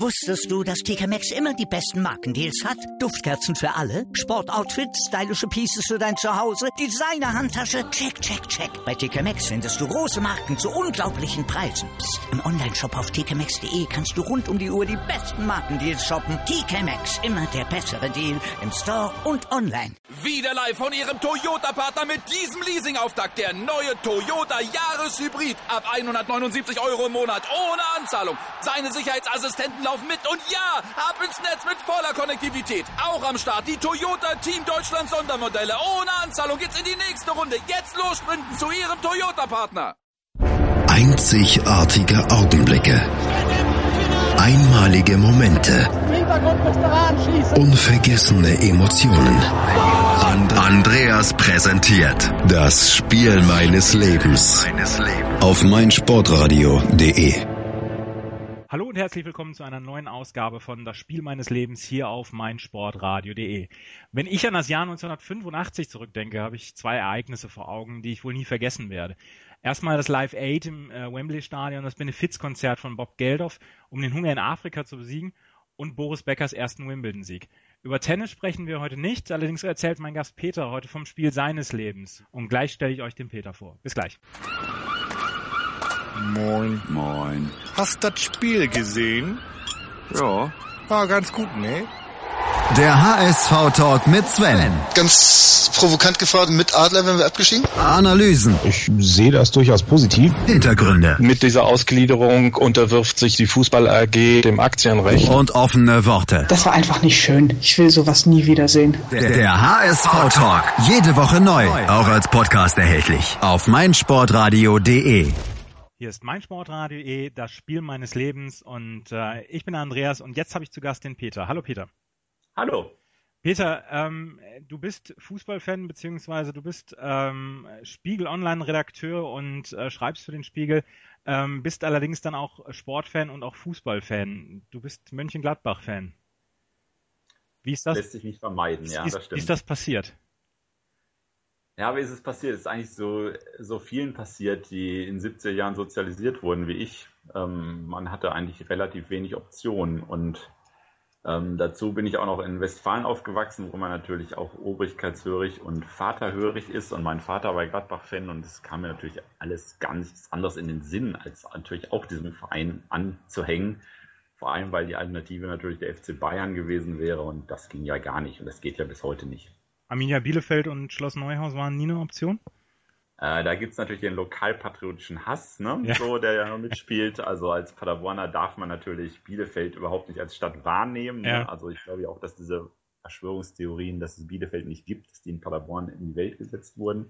Wusstest du, dass TK Maxx immer die besten Markendeals hat? Duftkerzen für alle, Sportoutfits, stylische Pieces für dein Zuhause, Designer-Handtasche, check, check, check. Bei TK Maxx findest du große Marken zu unglaublichen Preisen. Psst. Im Onlineshop auf tkmaxx.de kannst du rund um die Uhr die besten Markendeals shoppen. TK Maxx, immer der bessere Deal im Store und online. Wieder live von Ihrem Toyota-Partner mit diesem Leasing-Auftakt. Der neue Toyota Jahreshybrid. Ab 179 € im Monat. Ohne Anzahlung. Seine Sicherheitsassistenten laufen mit. Und ja, ab ins Netz mit voller Konnektivität. Auch am Start die Toyota Team Deutschland Sondermodelle. Ohne Anzahlung geht's in die nächste Runde. Jetzt los sprinten zu Ihrem Toyota-Partner. Einzigartige Augenblicke. Einmalige Momente. Unvergessene Emotionen. Andreas präsentiert das Spiel meines Lebens auf meinsportradio.de. Hallo und herzlich willkommen zu einer neuen Ausgabe von Das Spiel meines Lebens hier auf meinsportradio.de. Wenn ich an das Jahr 1985 zurückdenke, habe ich zwei Ereignisse vor Augen, die ich wohl nie vergessen werde. Erstmal das Live Aid im Wembley-Stadion, das Benefizkonzert von Bob Geldof, um den Hunger in Afrika zu besiegen, und Boris Beckers ersten Wimbledon-Sieg. Über Tennis sprechen wir heute nicht, allerdings erzählt mein Gast Peter heute vom Spiel seines Lebens. Und gleich stelle ich euch den Peter vor. Bis gleich. Moin. Moin. Hast das Spiel gesehen? Ja. War ganz gut, ne? Der HSV-Talk mit Sven. Ganz provokant gefragt, mit Adler werden wir abgestiegen? Analysen. Ich sehe das durchaus positiv. Hintergründe. Mit dieser Ausgliederung unterwirft sich die Fußball AG dem Aktienrecht. Und offene Worte. Das war einfach nicht schön. Ich will sowas nie wiedersehen. Der HSV-Talk. Jede Woche neu. Auch als Podcast erhältlich. Auf meinsportradio.de. Hier ist meinsportradio.de, das Spiel meines Lebens, und ich bin Andreas und jetzt habe ich zu Gast den Peter. Hallo Peter. Hallo. Peter, du bist Fußballfan, beziehungsweise du bist Spiegel-Online-Redakteur und schreibst für den Spiegel, bist allerdings dann auch Sportfan und auch Fußballfan. Du bist Mönchengladbach-Fan. Wie ist das? Lässt sich nicht vermeiden, ja, das stimmt. Wie ist das passiert? Ja, wie ist es passiert? Es ist eigentlich so vielen passiert, die in 70er Jahren sozialisiert wurden wie ich. Man hatte eigentlich relativ wenig Optionen und dazu bin ich auch noch in Westfalen aufgewachsen, wo man natürlich auch obrigkeitshörig und vaterhörig ist. Und mein Vater war Gladbach-Fan und es kam mir natürlich alles ganz anders in den Sinn, als natürlich auch diesem Verein anzuhängen. Vor allem, weil die Alternative natürlich der FC Bayern gewesen wäre und das ging ja gar nicht und das geht ja bis heute nicht. Arminia Bielefeld und Schloss Neuhaus waren nie eine Option? Da gibt es natürlich den lokalpatriotischen Hass, ne? Ja. So, der ja mitspielt. Also als Paderborner darf man natürlich Bielefeld überhaupt nicht als Stadt wahrnehmen. Ja. Ne? Also ich glaube ja auch, dass diese Verschwörungstheorien, dass es Bielefeld nicht gibt, dass die in Paderborn in die Welt gesetzt wurden.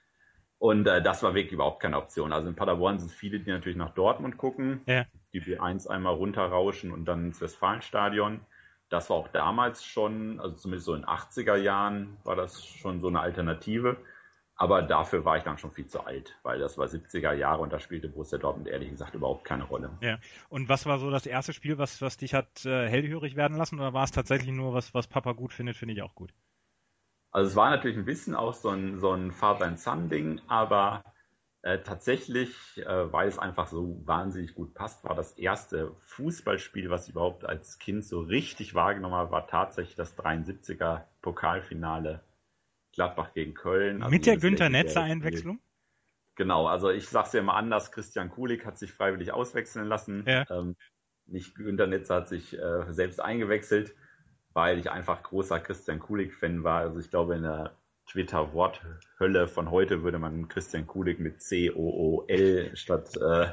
Und das war wirklich überhaupt keine Option. Also in Paderborn sind viele, die natürlich nach Dortmund gucken, Ja. die B1 einmal runterrauschen und dann ins Westfalenstadion. Das war auch damals schon, also zumindest so in den 80er Jahren war das schon so eine Alternative. Aber dafür war ich dann schon viel zu alt, weil das war 70er Jahre und da spielte Borussia Dortmund ehrlich gesagt überhaupt keine Rolle. Ja. Und was war so das erste Spiel, was dich hat hellhörig werden lassen, oder war es tatsächlich nur was Papa gut findet, finde ich auch gut? Also es war natürlich ein bisschen auch so ein Father-and-Son-Ding, aber tatsächlich, weil es einfach so wahnsinnig gut passt, war das erste Fußballspiel, was ich überhaupt als Kind so richtig wahrgenommen habe, war tatsächlich das 73er Pokalfinale Gladbach gegen Köln. Also mit der Günther-Netzer-Einwechslung? Genau, also ich sag's ja immer anders, Christian Kulik hat sich freiwillig auswechseln lassen. Ja. Nicht Günther Netzer hat sich selbst eingewechselt, weil ich einfach großer Christian Kulik-Fan war. Also ich glaube, in der Twitter-Worthölle von heute würde man Christian Kulik mit C-O-O-L statt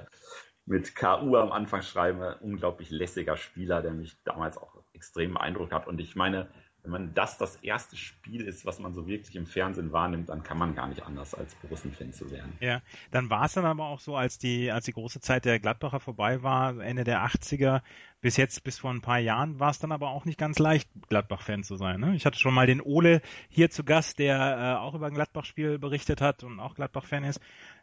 mit K-U am Anfang schreiben. Unglaublich lässiger Spieler, der mich damals auch extrem beeindruckt hat. Und ich meine, wenn man das erste Spiel ist, was man so wirklich im Fernsehen wahrnimmt, dann kann man gar nicht anders, als Borussen-Fan zu werden. Ja, dann war es dann aber auch so, als die große Zeit der Gladbacher vorbei war, Ende der 80er, bis vor ein paar Jahren, war es dann aber auch nicht ganz leicht, Gladbach-Fan zu sein. Ne? Ich hatte schon mal den Ole hier zu Gast, der auch über ein Gladbach-Spiel berichtet hat und auch Gladbach-Fan ist.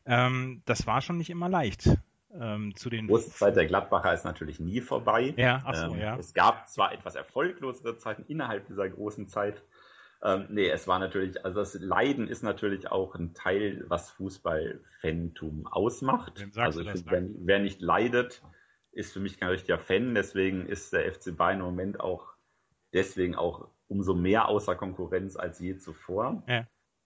Das war schon nicht immer leicht. Die große Zeit der Gladbacher ist natürlich nie vorbei. Ja, ach so, ja. Es gab zwar etwas erfolglosere Zeiten innerhalb dieser großen Zeit. Es war natürlich, also das Leiden ist natürlich auch ein Teil, was Fußball-Fantum ausmacht. Also wer nicht leidet, ist für mich kein richtiger Fan, deswegen ist der FC Bayern im Moment auch umso mehr außer Konkurrenz als je zuvor. Ja.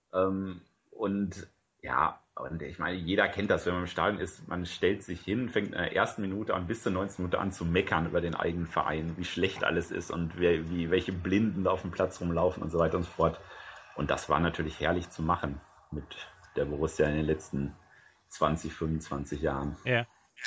Und ich meine, jeder kennt das, wenn man im Stadion ist, man stellt sich hin, fängt in der ersten Minute an bis zur 19. Minute an zu meckern über den eigenen Verein, wie schlecht alles ist und welche Blinden da auf dem Platz rumlaufen und so weiter und so fort. Und das war natürlich herrlich zu machen mit der Borussia in den letzten 20, 25 Jahren. Ja.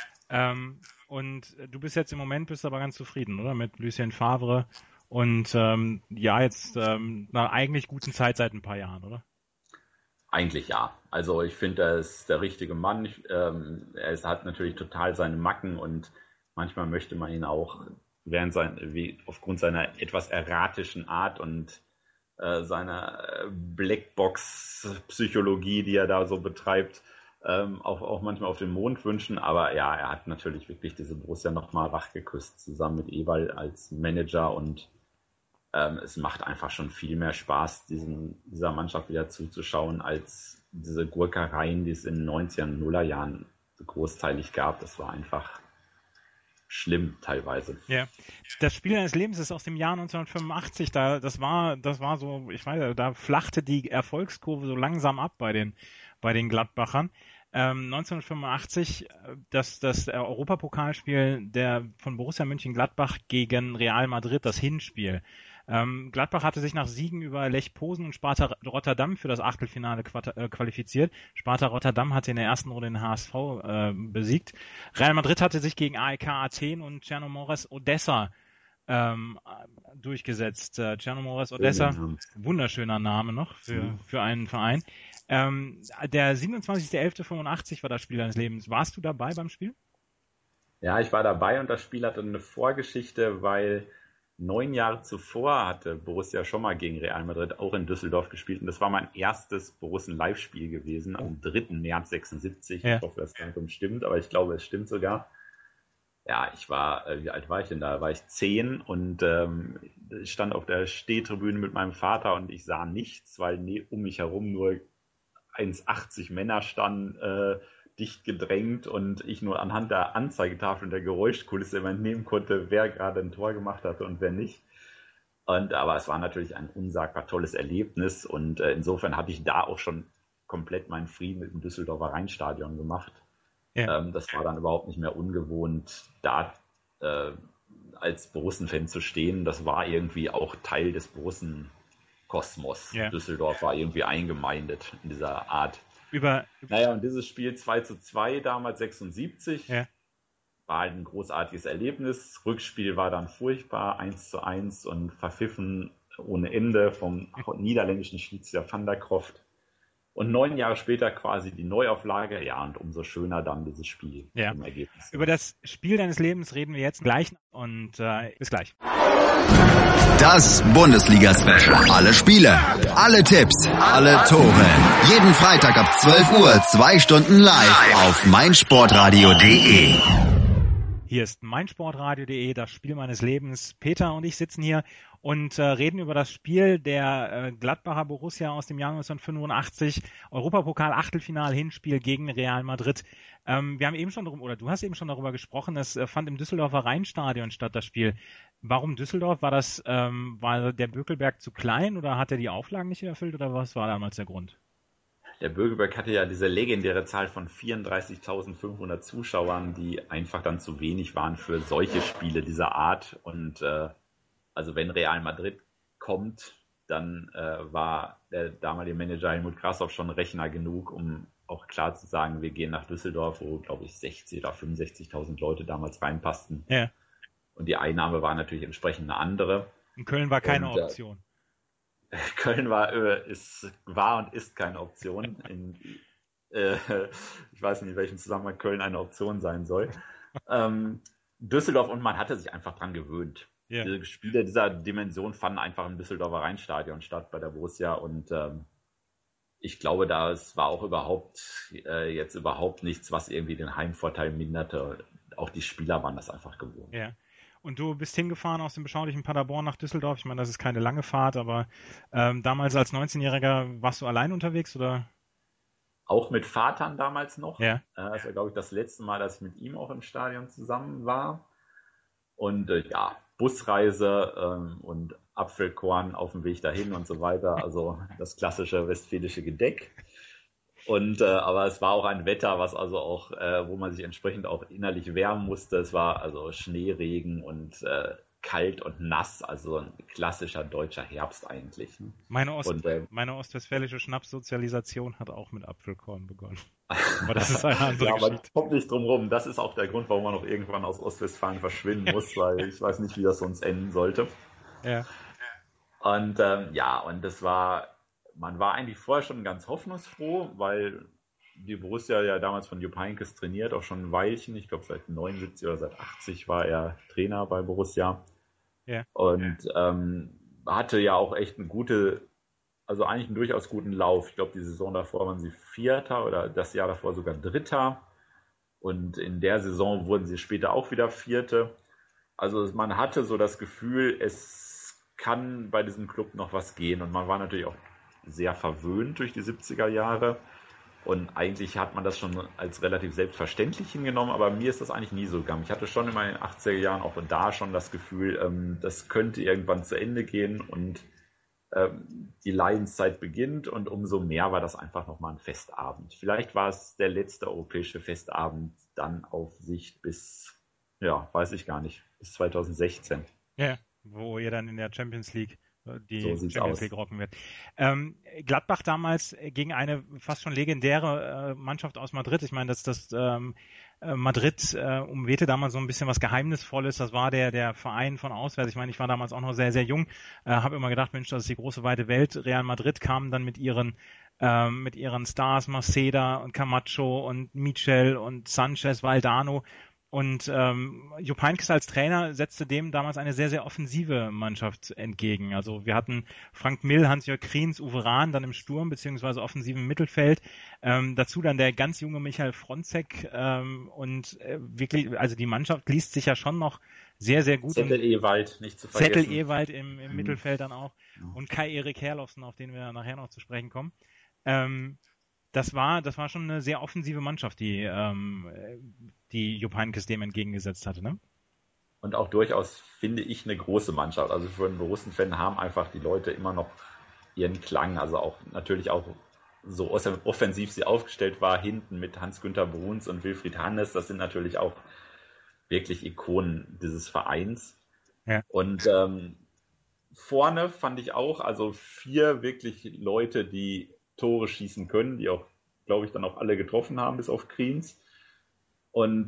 Und du bist jetzt im Moment aber ganz zufrieden, oder? Mit Lucien Favre und jetzt einer eigentlich guten Zeit seit ein paar Jahren, oder? Eigentlich ja. Also ich finde, er ist der richtige Mann. Er hat natürlich total seine Macken und manchmal möchte man ihn auch aufgrund seiner etwas erratischen Art und seiner Blackbox-Psychologie, die er da so betreibt, auch manchmal auf den Mond wünschen. Aber ja, er hat natürlich wirklich diese Borussia nochmal wachgeküsst, zusammen mit Eberl als Manager und es macht einfach schon viel mehr Spaß, dieser Mannschaft wieder zuzuschauen, als diese Gurkereien, die es in den 90er und 0er Jahren großteilig gab. Das war einfach schlimm teilweise. Ja, das Spiel eines Lebens ist aus dem Jahr 1985. Das war so, ich weiß, da flachte die Erfolgskurve so langsam ab bei den Gladbachern. 1985 das Europapokalspiel von Borussia Mönchengladbach gegen Real Madrid, das Hinspiel. Gladbach hatte sich nach Siegen über Lech Posen und Sparta Rotterdam für das Achtelfinale qualifiziert. Sparta Rotterdam hatte in der ersten Runde den HSV besiegt. Real Madrid hatte sich gegen AEK Athen und Chernomorets Odessa durchgesetzt. Chernomorets Odessa, wunderschöner Name noch für einen Verein. Der 27.11.85 war das Spiel deines Lebens. Warst du dabei beim Spiel? Ja, ich war dabei und das Spiel hatte eine Vorgeschichte, weil 9 Jahre zuvor hatte Borussia schon mal gegen Real Madrid auch in Düsseldorf gespielt und das war mein erstes Borussen-Live-Spiel gewesen am 3. März 76. Ja. Ich hoffe, das stimmt, aber ich glaube, es stimmt sogar. Ja, wie alt war ich denn da? Da war ich 10 und stand auf der Stehtribüne mit meinem Vater und ich sah nichts, weil um mich herum nur 1,80 Männer standen, dicht gedrängt und ich nur anhand der Anzeigetafel und der Geräuschkulisse immer entnehmen konnte, wer gerade ein Tor gemacht hatte und wer nicht. Aber es war natürlich ein unsagbar tolles Erlebnis und insofern hatte ich da auch schon komplett meinen Frieden mit dem Düsseldorfer Rheinstadion gemacht. Ja. Das war dann überhaupt nicht mehr ungewohnt, da als Borussen-Fan zu stehen. Das war irgendwie auch Teil des Borussen-Kosmos. Ja. Düsseldorf war irgendwie eingemeindet in dieser Art. Und dieses Spiel 2:2 damals 76 war halt ein großartiges Erlebnis. Rückspiel war dann furchtbar, 1:1 und verpfiffen ohne Ende vom niederländischen Schiedsrichter Van der Croft. Und 9 Jahre später quasi die Neuauflage. Ja, und umso schöner dann dieses Spiel im Ergebnis. Über das Spiel deines Lebens reden wir jetzt gleich und bis gleich. Das Bundesliga-Special. Alle Spiele, alle Tipps, alle Tore. Jeden Freitag ab 12 Uhr, 2 Stunden live auf meinsportradio.de. Hier ist meinsportradio.de, das Spiel meines Lebens. Peter und ich sitzen hier und reden über das Spiel der Gladbacher Borussia aus dem Jahr 1985, Europapokal-Achtelfinal-Hinspiel gegen Real Madrid. Wir haben eben schon du hast eben schon darüber gesprochen, es fand im Düsseldorfer Rheinstadion statt, das Spiel. Warum Düsseldorf? War der Bökelberg zu klein oder hat er die Auflagen nicht erfüllt oder was war damals der Grund? Der Bökelberg hatte ja diese legendäre Zahl von 34.500 Zuschauern, die einfach dann zu wenig waren für solche Spiele dieser Art. Und also wenn Real Madrid kommt, dann war der damalige Manager Helmut Grashoff schon Rechner genug, um auch klar zu sagen, wir gehen nach Düsseldorf, wo, glaube ich, 60.000 oder 65.000 Leute damals reinpassten. Ja. Und die Einnahme war natürlich entsprechend eine andere. In Köln war keine Option. Köln war und ist keine Option. Ich weiß nicht, in welchem Zusammenhang Köln eine Option sein soll. Düsseldorf und man hatte sich einfach dran gewöhnt. Yeah. Die Spiele dieser Dimension fanden einfach im Düsseldorfer Rheinstadion statt bei der Borussia und ich glaube, das war auch jetzt überhaupt nichts, was irgendwie den Heimvorteil minderte. Auch die Spieler waren das einfach gewohnt. Ja. Und du bist hingefahren aus dem beschaulichen Paderborn nach Düsseldorf. Ich meine, das ist keine lange Fahrt, aber damals als 19-Jähriger warst du allein unterwegs, oder? Auch mit Vatan damals noch. Ja. Das war, glaube ich, das letzte Mal, dass ich mit ihm auch im Stadion zusammen war. Und ja, Busreise und Apfelkorn auf dem Weg dahin und so weiter. Also das klassische westfälische Gedeck. Und aber es war auch ein Wetter, was also auch, wo man sich entsprechend auch innerlich wärmen musste. Es war also Schneeregen und kalt und nass, also ein klassischer deutscher Herbst eigentlich. Ne? Meine ostwestfälische Schnapssozialisation hat auch mit Apfelkorn begonnen. Aber das ist eine andere Geschichte. Geschichte. Kommt nicht drum rum. Das ist auch der Grund, warum man auch irgendwann aus Ostwestfalen verschwinden muss, weil ich weiß nicht, wie das sonst enden sollte. Ja. Und und das war, man war eigentlich vorher schon ganz hoffnungsfroh, weil die Borussia ja damals von Jupp Heynckes trainiert, auch schon ein Weilchen. Ich glaube, seit 79 oder seit 80 war er Trainer bei Borussia. Ja. Und hatte ja auch echt also eigentlich einen durchaus guten Lauf. Ich glaube, die Saison davor waren sie Vierter oder das Jahr davor sogar Dritter. Und in der Saison wurden sie später auch wieder Vierte. Also man hatte so das Gefühl, es kann bei diesem Club noch was gehen. Und man war natürlich auch sehr verwöhnt durch die 70er Jahre. Und eigentlich hat man das schon als relativ selbstverständlich hingenommen, aber mir ist das eigentlich nie so gegangen. Ich hatte schon in meinen 80er Jahren auch da schon das Gefühl, das könnte irgendwann zu Ende gehen und die Leidenszeit beginnt und umso mehr war das einfach nochmal ein Festabend. Vielleicht war es der letzte europäische Festabend dann auf Sicht bis, weiß ich gar nicht, bis 2016. Ja, wo ihr dann in der Champions League die So sieht's Champions aus. League rocken wird. Gladbach damals gegen eine fast schon legendäre Mannschaft aus Madrid. Ich meine, das Madrid umwehte damals so ein bisschen was Geheimnisvolles. Das war der Verein von auswärts. Ich meine, ich war damals auch noch sehr, sehr jung. Habe immer gedacht, Mensch, das ist die große weite Welt. Real Madrid kam dann mit ihren Stars, Maceda und Camacho und Michel und Sanchez, Valdano. Und Jupp Heynckes als Trainer setzte dem damals eine sehr, sehr offensive Mannschaft entgegen. Also wir hatten Frank Mill, Hans-Jörg Kriens, Uwe Rahn dann im Sturm beziehungsweise offensiven Mittelfeld. Dazu dann der ganz junge Michael Fronzek wirklich, also die Mannschaft liest sich ja schon noch sehr, sehr gut. Zettel-Ewald, nicht zu vergessen. Zettel-Ewald im Mittelfeld dann auch. Und Kai-Erik Herlofsen, auf den wir nachher noch zu sprechen kommen. Das war schon eine sehr offensive Mannschaft, die Jupp Heynckes dem entgegengesetzt hatte, ne? Und auch durchaus, finde ich, eine große Mannschaft. Also für einen Borussen-Fan haben einfach die Leute immer noch ihren Klang. Also auch natürlich auch so offensiv sie aufgestellt war, hinten mit Hans-Günther Bruns und Wilfried Hannes. Das sind natürlich auch wirklich Ikonen dieses Vereins. Ja. Und vorne fand ich auch, also 4 wirklich Leute, die Tore schießen können, die auch, glaube ich, dann auch alle getroffen haben, bis auf Kriens. Und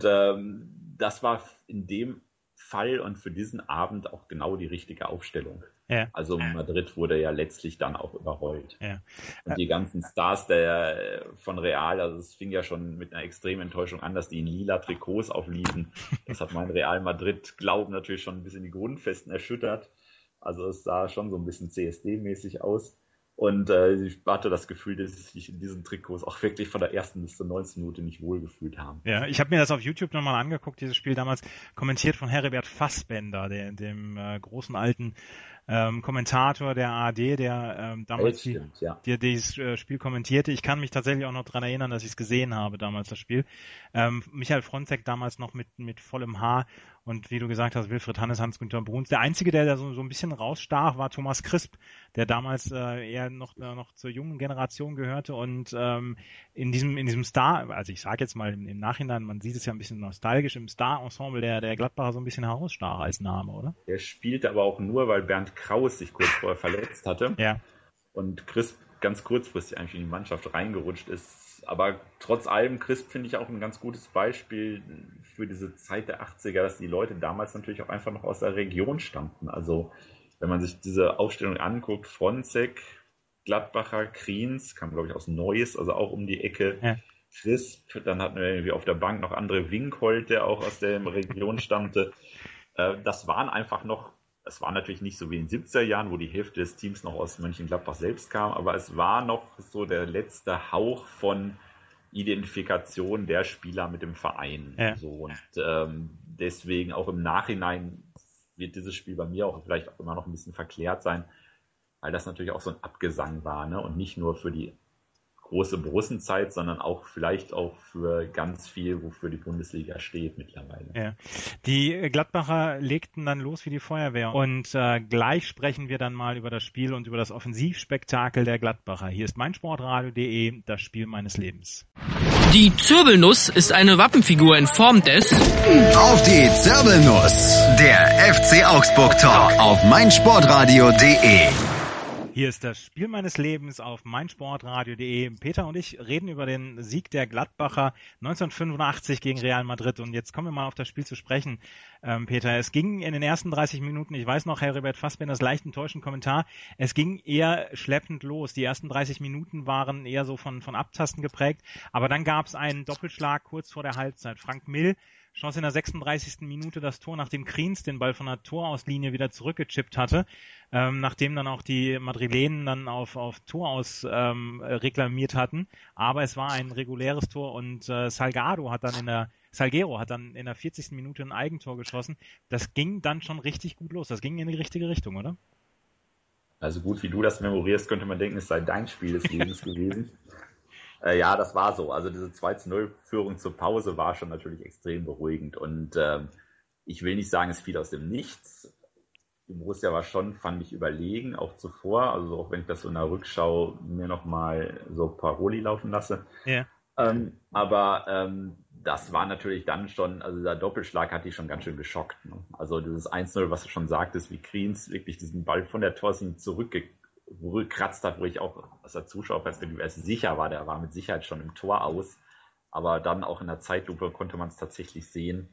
das war in dem Fall und für diesen Abend auch genau die richtige Aufstellung. Ja. Also Madrid wurde ja letztlich dann auch überrollt. Ja. Und die ganzen Stars von Real, also es fing ja schon mit einer extremen Enttäuschung an, dass die in lila Trikots aufliefen. Das hat mein Real Madrid-Glauben natürlich schon ein bisschen die Grundfesten erschüttert. Also es sah schon so ein bisschen CSD-mäßig aus. Und ich hatte das Gefühl, dass sie sich in diesen Trikots auch wirklich von der ersten bis zur 19. Minute nicht wohlgefühlt haben. Ja, ich habe mir das auf YouTube nochmal angeguckt, dieses Spiel damals kommentiert von Heribert Fassbender, dem großen alten Kommentator der ARD, der damals dieses Spiel kommentierte. Ich kann mich tatsächlich auch noch daran erinnern, dass ich es gesehen habe, damals das Spiel. Michael Fronzek damals noch mit vollem Haar und wie du gesagt hast, Wilfried Hannes, Hans-Günther Bruns. Der Einzige, der da so ein bisschen rausstach, war Thomas Crisp, der damals eher noch zur jungen Generation gehörte und in diesem Star, also ich sage jetzt mal im Nachhinein, man sieht es ja ein bisschen nostalgisch, im Star-Ensemble der Gladbacher so ein bisschen herausstach als Name, oder? Der spielte aber auch nur, weil Bernd Kraus sich kurz vorher verletzt hatte. Ja. Und Crisp ganz kurzfristig eigentlich in die Mannschaft reingerutscht ist. Aber trotz allem, Crisp finde ich auch ein ganz gutes Beispiel für diese Zeit der 80er, dass die Leute damals natürlich auch einfach noch aus der Region stammten. Also wenn man sich diese Aufstellung anguckt, Fronzek, Gladbacher, Kriens, kam glaube ich aus Neuss, also auch um die Ecke. Ja. Crisp, dann hatten wir irgendwie auf der Bank noch André Winkholt, der auch aus der Region stammte. Das waren einfach noch, es war natürlich nicht so wie in den 70er Jahren, wo die Hälfte des Teams noch aus Mönchengladbach selbst kam, aber es war noch so der letzte Hauch von Identifikation der Spieler mit dem Verein. Ja. So, und deswegen auch im Nachhinein wird dieses Spiel bei mir auch vielleicht auch immer noch ein bisschen verklärt sein, weil das natürlich auch so ein Abgesang war, ne? Und nicht nur für die große Borussenzeit, sondern auch vielleicht auch für ganz viel, wofür die Bundesliga steht mittlerweile. Ja. Die Gladbacher legten dann los wie die Feuerwehr und gleich sprechen wir dann mal über das Spiel und über das Offensivspektakel der Gladbacher. Hier ist meinsportradio.de, das Spiel meines Lebens. Die Zirbelnuss ist eine Wappenfigur in Form des... Auf die Zirbelnuss, der FC Augsburg Talk auf meinsportradio.de. Hier ist das Spiel meines Lebens auf meinsportradio.de. Peter und ich reden über den Sieg der Gladbacher 1985 gegen Real Madrid. Und jetzt kommen wir mal auf das Spiel zu sprechen, Peter. Es ging in den ersten 30 Minuten, ich weiß noch, Heribert Fassbenders leicht enttäuschenden Kommentar, es ging eher schleppend los. Die ersten 30 Minuten waren eher so von Abtasten geprägt. Aber dann gab es einen Doppelschlag kurz vor der Halbzeit. Frank Mill schoss in der 36. Minute das Tor, nachdem Kriens den Ball von der Torauslinie wieder zurückgechippt hatte, nachdem dann auch die Madrilenen dann auf Tor aus reklamiert hatten. Aber es war ein reguläres Tor und Salguero hat dann in der 40. Minute ein Eigentor geschossen. Das ging dann schon richtig gut los. Das ging in die richtige Richtung, oder? Also gut, wie du das memorierst, könnte man denken, es sei dein Spiel des Lebens gewesen. Ja, das war so. Also diese 2-0-Führung zur Pause war schon natürlich extrem beruhigend. Und ich will nicht sagen, es fiel aus dem Nichts. Die Borussia war schon, fand ich, überlegen, auch zuvor. Also auch wenn ich das so in der Rückschau mir nochmal so Paroli laufen lasse. Ja. Aber das war natürlich dann schon, also dieser Doppelschlag hat die schon ganz schön geschockt. Ne? Also dieses 1-0, was du schon sagtest, wie Kriens wirklich diesen Ball von der Torlinie zurückgekratzt hat, wo ich auch aus der Zuschauerperspektive erst sicher war, der war mit Sicherheit schon im Tor aus, aber dann auch in der Zeitlupe konnte man es tatsächlich sehen.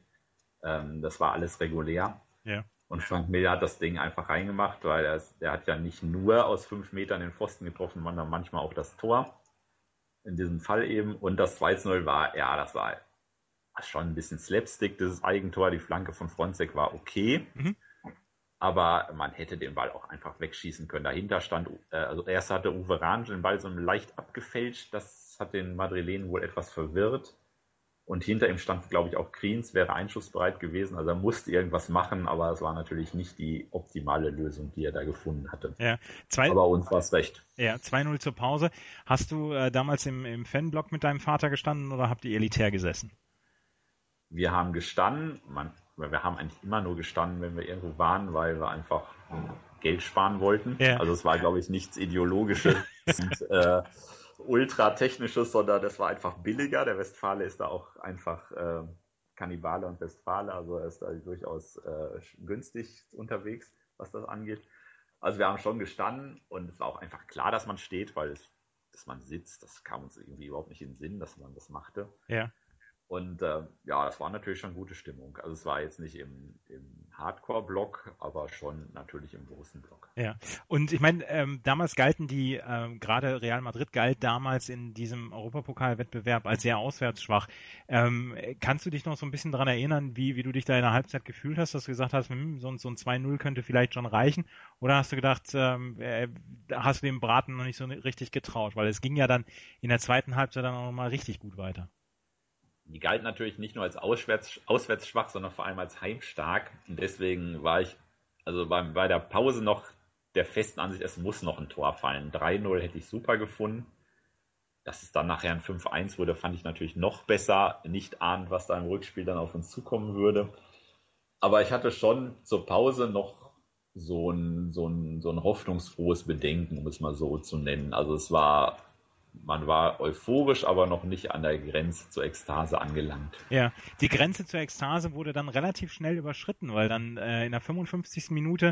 Das war alles regulär. Ja. Und Frank Mill hat das Ding einfach reingemacht, weil der hat ja nicht nur aus 5 Metern den Pfosten getroffen, sondern manchmal auch das Tor. In diesem Fall eben. Und das 2-0 das war schon ein bisschen Slapstick, dieses Eigentor. Die Flanke von Fronzek war okay. Mhm. Aber man hätte den Ball auch einfach wegschießen können. Dahinter stand, also erst hatte Uwe Rahn den Ball so leicht abgefälscht. Das hat den Madrilenen wohl etwas verwirrt. Und hinter ihm stand, glaube ich, auch Kriens, wäre einschussbereit gewesen. Also er musste irgendwas machen, aber es war natürlich nicht die optimale Lösung, die er da gefunden hatte. Ja, aber uns war es recht. Ja, 2-0 zur Pause. Hast du damals im Fanblock mit deinem Vater gestanden oder habt ihr elitär gesessen? Wir haben gestanden. Wir haben eigentlich immer nur gestanden, wenn wir irgendwo waren, weil wir einfach Geld sparen wollten. Ja. Also es war, glaube ich, nichts Ideologisches und Ultratechnisches, sondern das war einfach billiger. Der Westfale ist da auch einfach Kannibale und Westfale, also er ist da durchaus günstig unterwegs, was das angeht. Also wir haben schon gestanden und es war auch einfach klar, dass man steht, weil dass man sitzt, das kam uns irgendwie überhaupt nicht in den Sinn, dass man das machte. Ja. Und das war natürlich schon gute Stimmung. Also es war jetzt nicht im Hardcore-Block, aber schon natürlich im großen Block. Ja, und ich meine, damals galten gerade Real Madrid galt damals in diesem Europapokalwettbewerb als sehr auswärtsschwach. Kannst du dich noch so ein bisschen daran erinnern, wie du dich da in der Halbzeit gefühlt hast, dass du gesagt hast, so ein 2-0 könnte vielleicht schon reichen? Oder hast du gedacht, hast du dem Braten noch nicht so richtig getraut? Weil es ging ja dann in der zweiten Halbzeit dann auch nochmal richtig gut weiter. Die galten natürlich nicht nur als auswärts schwach, sondern vor allem als heimstark. Und deswegen war ich bei der Pause noch der festen Ansicht, es muss noch ein Tor fallen. 3-0 hätte ich super gefunden. Dass es dann nachher ein 5-1 wurde, fand ich natürlich noch besser. Nicht ahnend, was da im Rückspiel dann auf uns zukommen würde. Aber ich hatte schon zur Pause noch so ein hoffnungsfrohes Bedenken, um es mal so zu nennen. Also man war euphorisch, aber noch nicht an der Grenze zur Ekstase angelangt. Ja, die Grenze zur Ekstase wurde dann relativ schnell überschritten, weil dann in der 55. Minute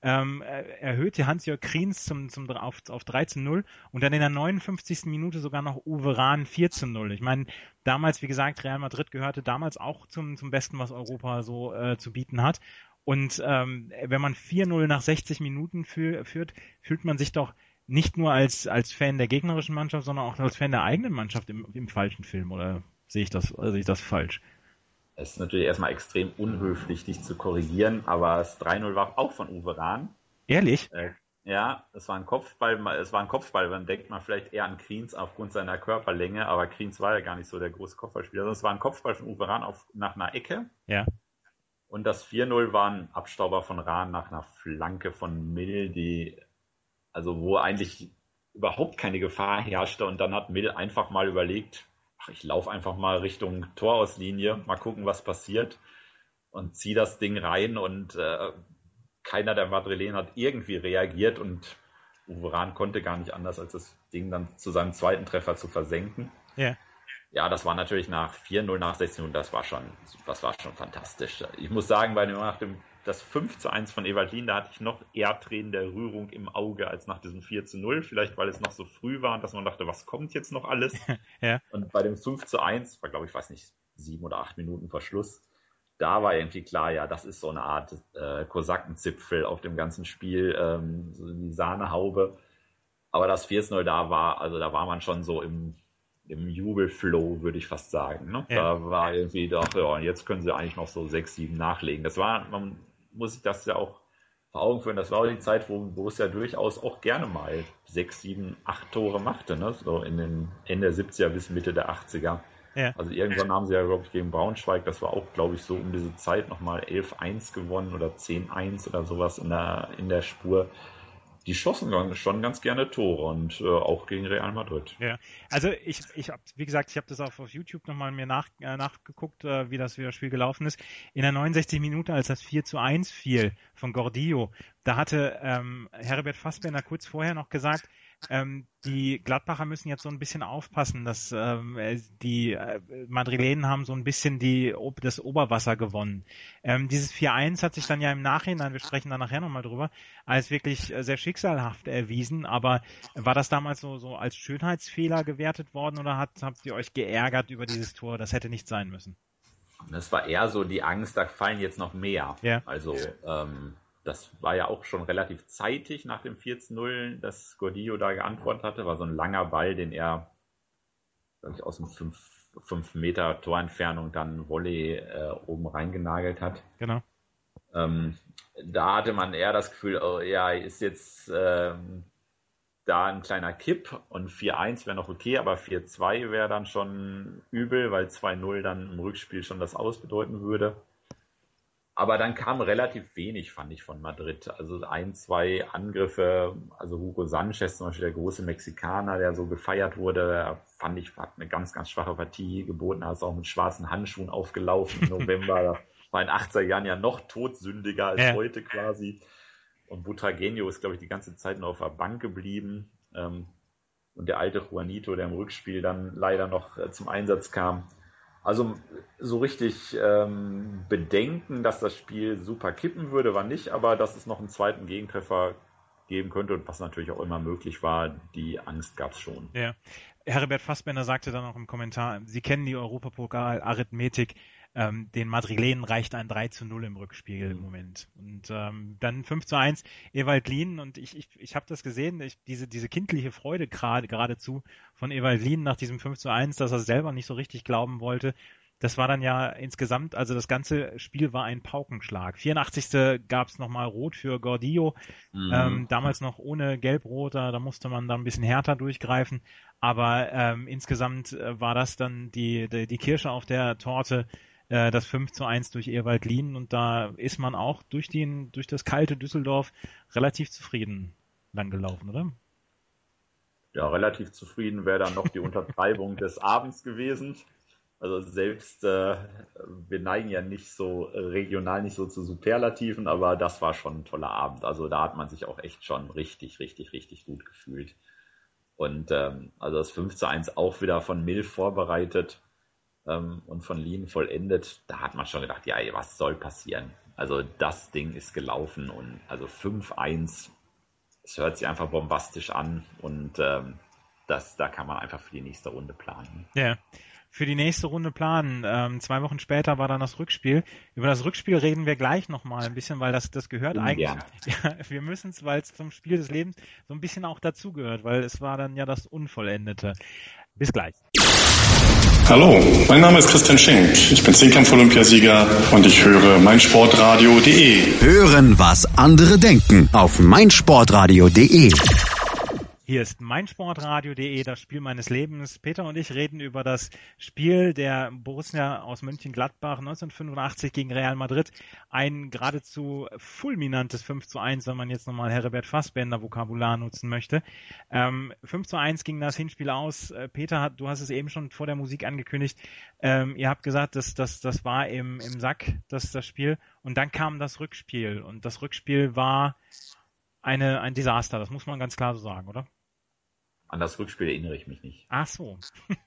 erhöhte Hans-Jörg Kriens auf 13-0 und dann in der 59. Minute sogar noch Uwe Rahn 14-0. Ich meine, damals, wie gesagt, Real Madrid gehörte damals auch zum Besten, was Europa so zu bieten hat. Und wenn man 4-0 nach 60 Minuten führt, fühlt man sich doch nicht nur als Fan der gegnerischen Mannschaft, sondern auch als Fan der eigenen Mannschaft im falschen Film, oder sehe ich das falsch? Es ist natürlich erstmal extrem unhöflich, dich zu korrigieren, aber das 3-0 war auch von Uwe Rahn. Ehrlich? Ja, es war ein Kopfball, dann denkt man vielleicht eher an Kriens aufgrund seiner Körperlänge, aber Kriens war ja gar nicht so der große Kopfballspieler, sondern es war ein Kopfball von Uwe Rahn nach einer Ecke. Ja. Und das 4-0 war ein Abstauber von Rahn nach einer Flanke von Mill, wo eigentlich überhaupt keine Gefahr herrschte. Und dann hat Mill einfach mal überlegt, ich laufe einfach mal Richtung Torauslinie, mal gucken, was passiert und ziehe das Ding rein. Und keiner der Madrilenen hat irgendwie reagiert und Uwe Rahn konnte gar nicht anders, als das Ding dann zu seinem zweiten Treffer zu versenken. Ja. Ja, das war natürlich nach 4-0, nach 16 Minuten, das war schon fantastisch. Ich muss sagen, das 5:1 von Ewald Lien, da hatte ich noch eher Tränen der Rührung im Auge als nach diesem 4:0. Vielleicht, weil es noch so früh war und dass man dachte, was kommt jetzt noch alles? Ja. Und bei dem 5:1, war glaube ich, 7 oder 8 Minuten vor Schluss, da war irgendwie klar, ja, das ist so eine Art Kosakenzipfel auf dem ganzen Spiel, so die Sahnehaube. Aber das 4:0 da war man schon so im Jubelflow, würde ich fast sagen. Ne? Ja. Da war irgendwie doch, ja, und jetzt können sie eigentlich noch so 6, 7 nachlegen. Man muss sich das ja auch vor Augen führen, das war auch die Zeit, wo Borussia durchaus auch gerne mal 6, 7, 8 Tore machte, ne? So in den Ende der 70er bis Mitte der 80er. Ja. Also irgendwann haben sie ja, glaube ich, gegen Braunschweig, das war auch, glaube ich, so um diese Zeit nochmal 11-1 gewonnen oder 10-1 oder sowas in der Spur. Die schossen schon ganz gerne Tore und auch gegen Real Madrid. Ja, also ich habe, wie gesagt, ich habe das auch auf YouTube nochmal mir nachgeguckt, wie das Spiel gelaufen ist. In der 69 Minute, als das 4:1 fiel von Gordillo, da hatte Herbert Fassbender kurz vorher noch gesagt, die Gladbacher müssen jetzt so ein bisschen aufpassen, dass die Madrilenen haben so ein bisschen das Oberwasser gewonnen. Dieses 4:1 hat sich dann ja im Nachhinein, wir sprechen da nachher nochmal drüber, als wirklich sehr schicksalhaft erwiesen, aber war das damals so als Schönheitsfehler gewertet worden oder habt ihr euch geärgert über dieses Tor? Das hätte nicht sein müssen. Das war eher so die Angst, da fallen jetzt noch mehr. Ja. Also das war ja auch schon relativ zeitig nach dem 4:0, dass Gordillo da geantwortet hatte. War so ein langer Ball, den er, glaube ich, aus dem 5 Meter Torentfernung dann Volley oben reingenagelt hat. Genau. Da hatte man eher das Gefühl, oh, ja, ist jetzt da ein kleiner Kipp und 4:1 wäre noch okay, aber 4:2 wäre dann schon übel, weil 2:0 dann im Rückspiel schon das Aus bedeuten würde. Aber dann kam relativ wenig, fand ich, von Madrid. Also 1, 2 Angriffe, also Hugo Sanchez zum Beispiel, der große Mexikaner, der so gefeiert wurde, fand ich, hat eine ganz, ganz schwache Partie geboten. Er ist auch mit schwarzen Handschuhen aufgelaufen im November. Das war in den 80er Jahren ja noch todsündiger als heute quasi. Und Butragueño ist, glaube ich, die ganze Zeit nur auf der Bank geblieben. Und der alte Juanito, der im Rückspiel dann leider noch zum Einsatz kam. Also so richtig Bedenken, dass das Spiel super kippen würde, war nicht, aber dass es noch einen zweiten Gegentreffer geben könnte und was natürlich auch immer möglich war, die Angst gab es schon. Ja. Herbert Fassbender sagte dann auch im Kommentar, Sie kennen die Europapokal-Arithmetik, den Madrilenen reicht ein 3:0 im Rückspiel im Moment. Und dann 5:1 Ewald Lien und ich habe das gesehen, diese kindliche Freude geradezu von Ewald Lien nach diesem 5:1, dass er selber nicht so richtig glauben wollte. Das war dann ja insgesamt, also das ganze Spiel war ein Paukenschlag. 84. gab es nochmal Rot für Gordillo, damals noch ohne Gelb-Rot, da musste man dann ein bisschen härter durchgreifen, aber insgesamt war das dann die Kirsche auf der Torte, das 5:1 durch Ewald Lien und da ist man auch durch das kalte Düsseldorf relativ zufrieden lang gelaufen, oder? Ja, relativ zufrieden wäre dann noch die Untertreibung des Abends gewesen. Also selbst, wir neigen ja nicht so regional nicht so zu Superlativen, aber das war schon ein toller Abend. Also da hat man sich auch echt schon richtig, richtig, richtig gut gefühlt. Und also das 5:1 auch wieder von Mill vorbereitet und von Lien vollendet. Da hat man schon gedacht, ja, was soll passieren? Also das Ding ist gelaufen und also 5:1, es hört sich einfach bombastisch an und da kann man einfach für die nächste Runde planen. Ja. Für die nächste Runde planen. 2 Wochen später war dann das Rückspiel. Über das Rückspiel reden wir gleich nochmal ein bisschen, weil das gehört eigentlich. Ja, wir müssen es, weil es zum Spiel des Lebens so ein bisschen auch dazugehört, weil es war dann ja das Unvollendete. Bis gleich. Hallo, mein Name ist Christian Schenk. Ich bin Zehnkampf-Olympiasieger und ich höre meinsportradio.de. Hören, was andere denken auf meinsportradio.de. Hier ist meinsportradio.de, das Spiel meines Lebens. Peter und ich reden über das Spiel der Borussia aus Mönchengladbach 1985 gegen Real Madrid. Ein geradezu fulminantes 5:1, wenn man jetzt nochmal Herbert Fassbender Vokabular nutzen möchte. 5:1 ging das Hinspiel aus. Peter, du hast es eben schon vor der Musik angekündigt. Ihr habt gesagt, das war im Sack, das Spiel. Und dann kam das Rückspiel. Und das Rückspiel war ein Desaster. Das muss man ganz klar so sagen, oder? An das Rückspiel erinnere ich mich nicht. Ach so.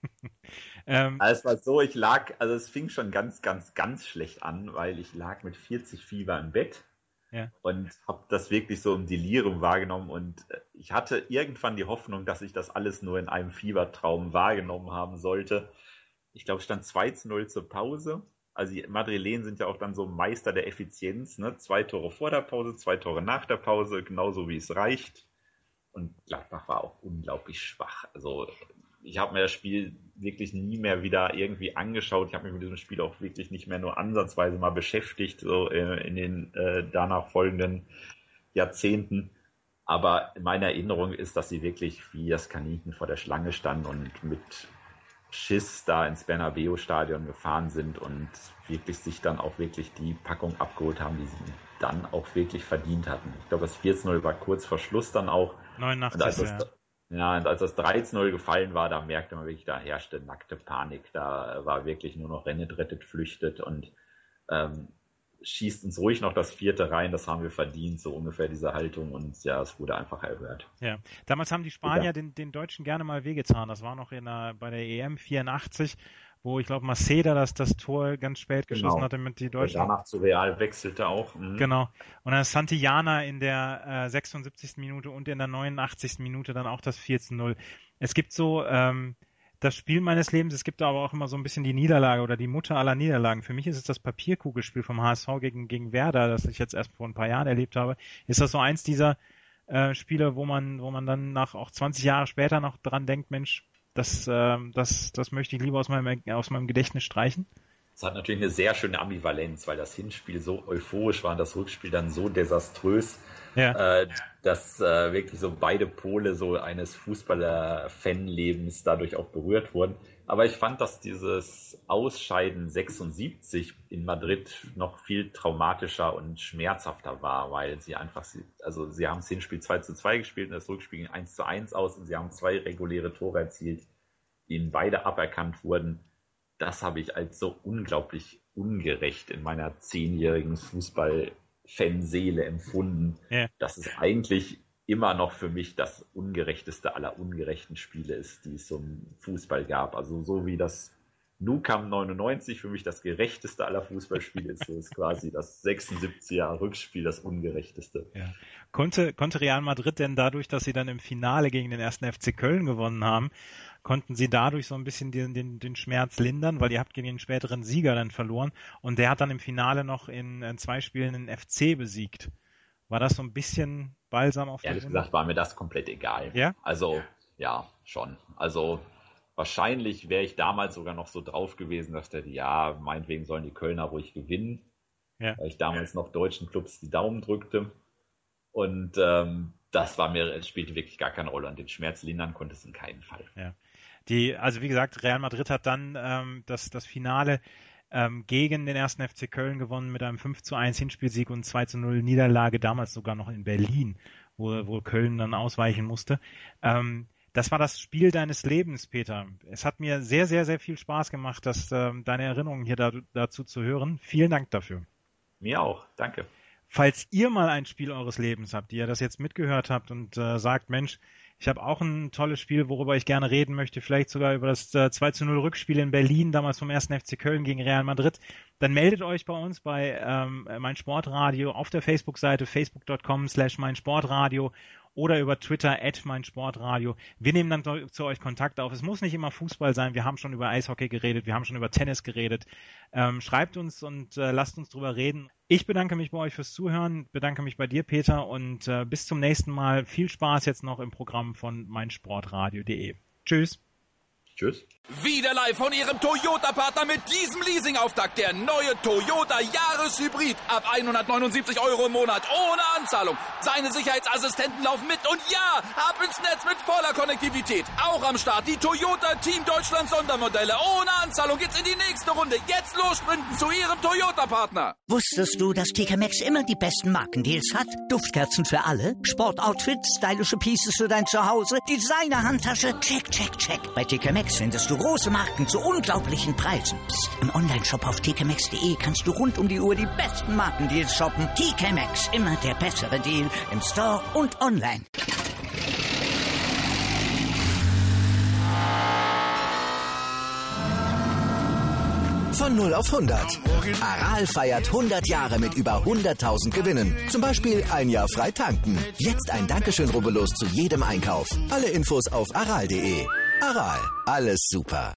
Es war so, es fing schon ganz, ganz, ganz schlecht an, weil ich lag mit 40 Fieber im Bett und habe das wirklich so im Delirium wahrgenommen und ich hatte irgendwann die Hoffnung, dass ich das alles nur in einem Fiebertraum wahrgenommen haben sollte. Ich glaube, es stand 2:0 zur Pause. Also die Madrilenen sind ja auch dann so Meister der Effizienz, ne? 2 Tore vor der Pause, 2 Tore nach der Pause, genauso wie es reicht. Und Gladbach war auch unglaublich schwach. Also ich habe mir das Spiel wirklich nie mehr wieder irgendwie angeschaut. Ich habe mich mit diesem Spiel auch wirklich nicht mehr nur ansatzweise mal beschäftigt, so in den danach folgenden Jahrzehnten. Aber in meiner Erinnerung ist, dass sie wirklich wie das Kaninchen vor der Schlange standen und mit Schiss da ins Bernabeu-Stadion gefahren sind und wirklich sich dann auch wirklich die Packung abgeholt haben, die sie dann auch wirklich verdient hatten. Ich glaube, das 4:0 war kurz vor Schluss dann auch. 89, und als das 3:0 gefallen war, da merkte man wirklich, da herrschte nackte Panik. Da war wirklich nur noch rennet, rettet, flüchtet und schießt uns ruhig noch das 4. rein, das haben wir verdient, so ungefähr diese Haltung und ja, es wurde einfach erhört. Ja, damals haben die Spanier den Deutschen gerne mal wehgetan, das war noch bei der EM 84, wo ich glaube Maceda das Tor ganz spät geschossen hatte mit die Deutschen. Der danach zu Real wechselte auch. Genau, und dann Santillana in der 76. Minute und in der 89. Minute dann auch das 4:0. Es gibt so das Spiel meines Lebens, es gibt aber auch immer so ein bisschen die Niederlage oder die Mutter aller Niederlagen. Für mich ist es das Papierkugelspiel vom HSV gegen Werder, das ich jetzt erst vor ein paar Jahren erlebt habe. Ist das so eins dieser Spiele, wo man dann auch 20 Jahre später noch dran denkt, Mensch, das möchte ich lieber aus meinem Gedächtnis streichen? Es hat natürlich eine sehr schöne Ambivalenz, weil das Hinspiel so euphorisch war und das Rückspiel dann so desaströs, dass wirklich so beide Pole so eines Fußballer-Fanlebens dadurch auch berührt wurden. Aber ich fand, dass dieses Ausscheiden 76 in Madrid noch viel traumatischer und schmerzhafter war, weil sie haben das Hinspiel 2:2 gespielt und das Rückspiel ging 1:1 aus und sie haben 2 reguläre Tore erzielt, die ihnen beide aberkannt wurden. Das habe ich als so unglaublich ungerecht in meiner 10-jährigen Fußball-Fanseele empfunden. Ja. Dass es eigentlich immer noch für mich das ungerechteste aller ungerechten Spiele ist, die es so im Fußball gab. Also so wie das Nou Camp 99 für mich das gerechteste aller Fußballspiele ist, so ist quasi das 76er Rückspiel das ungerechteste. Ja. Konnte Real Madrid denn dadurch, dass sie dann im Finale gegen den 1. FC Köln gewonnen haben, konnten sie dadurch so ein bisschen den Schmerz lindern, weil ihr habt gegen den späteren Sieger dann verloren und der hat dann im Finale noch in 2 Spielen den FC besiegt. War das so ein bisschen Balsam auf die Wunde? Ehrlich gesagt war mir das komplett egal. Ja? Also, ja, schon. Also, wahrscheinlich wäre ich damals sogar noch so drauf gewesen, dass meinetwegen sollen die Kölner ruhig gewinnen, weil ich damals noch deutschen Clubs die Daumen drückte. Und das spielte wirklich gar keine Rolle und den Schmerz lindern konnte es in keinen Fall. Ja. Also wie gesagt, Real Madrid hat dann das Finale gegen den 1. FC Köln gewonnen mit einem 5:1 Hinspielsieg und 2:0 Niederlage, damals sogar noch in Berlin, wo Köln dann ausweichen musste. Das war das Spiel deines Lebens, Peter. Es hat mir sehr, sehr, sehr viel Spaß gemacht, deine Erinnerungen hier dazu zu hören. Vielen Dank dafür. Mir auch, danke. Falls ihr mal ein Spiel eures Lebens habt, ihr das jetzt mitgehört habt und sagt, Mensch, ich habe auch ein tolles Spiel, worüber ich gerne reden möchte, vielleicht sogar über das 2:0 Rückspiel in Berlin, damals vom 1. FC Köln gegen Real Madrid, dann meldet euch bei uns bei Mein Sportradio auf der Facebook-Seite facebook.com/meinsportradio oder über Twitter @meinsportradio. Wir nehmen dann zu euch Kontakt auf. Es muss nicht immer Fußball sein. Wir haben schon über Eishockey geredet. Wir haben schon über Tennis geredet. Schreibt uns und lasst uns drüber reden. Ich bedanke mich bei euch fürs Zuhören, bedanke mich bei dir, Peter, und bis zum nächsten Mal. Viel Spaß jetzt noch im Programm von meinsportradio.de. Tschüss. Tschüss. Wieder live von Ihrem Toyota-Partner mit diesem Leasing-Auftakt. Der neue Toyota Jahreshybrid. Ab 179 € im Monat. Ohne Anzahlung. Seine Sicherheitsassistenten laufen mit. Und ja, ab ins Netz mit voller Konnektivität. Auch am Start die Toyota Team Deutschland Sondermodelle. Ohne Anzahlung geht's in die nächste Runde. Jetzt los sprinten zu Ihrem Toyota-Partner. Wusstest du, dass TK Maxx immer die besten Markendeals hat? Duftkerzen für alle, Sportoutfits, stylische Pieces für dein Zuhause, Designer-Handtasche, check, check, check. Bei TK Maxx findest du große Marken zu unglaublichen Preisen. Psst. Im Onlineshop auf tkmaxx.de kannst du rund um die Uhr die besten Markendeals shoppen. TK Maxx, immer der bessere Deal im Store und online. Von 0 auf 100. Aral feiert 100 Jahre mit über 100.000 Gewinnen. Zum Beispiel ein Jahr frei tanken. Jetzt ein Dankeschön, rubbellos zu jedem Einkauf. Alle Infos auf aral.de. Aral, alles super.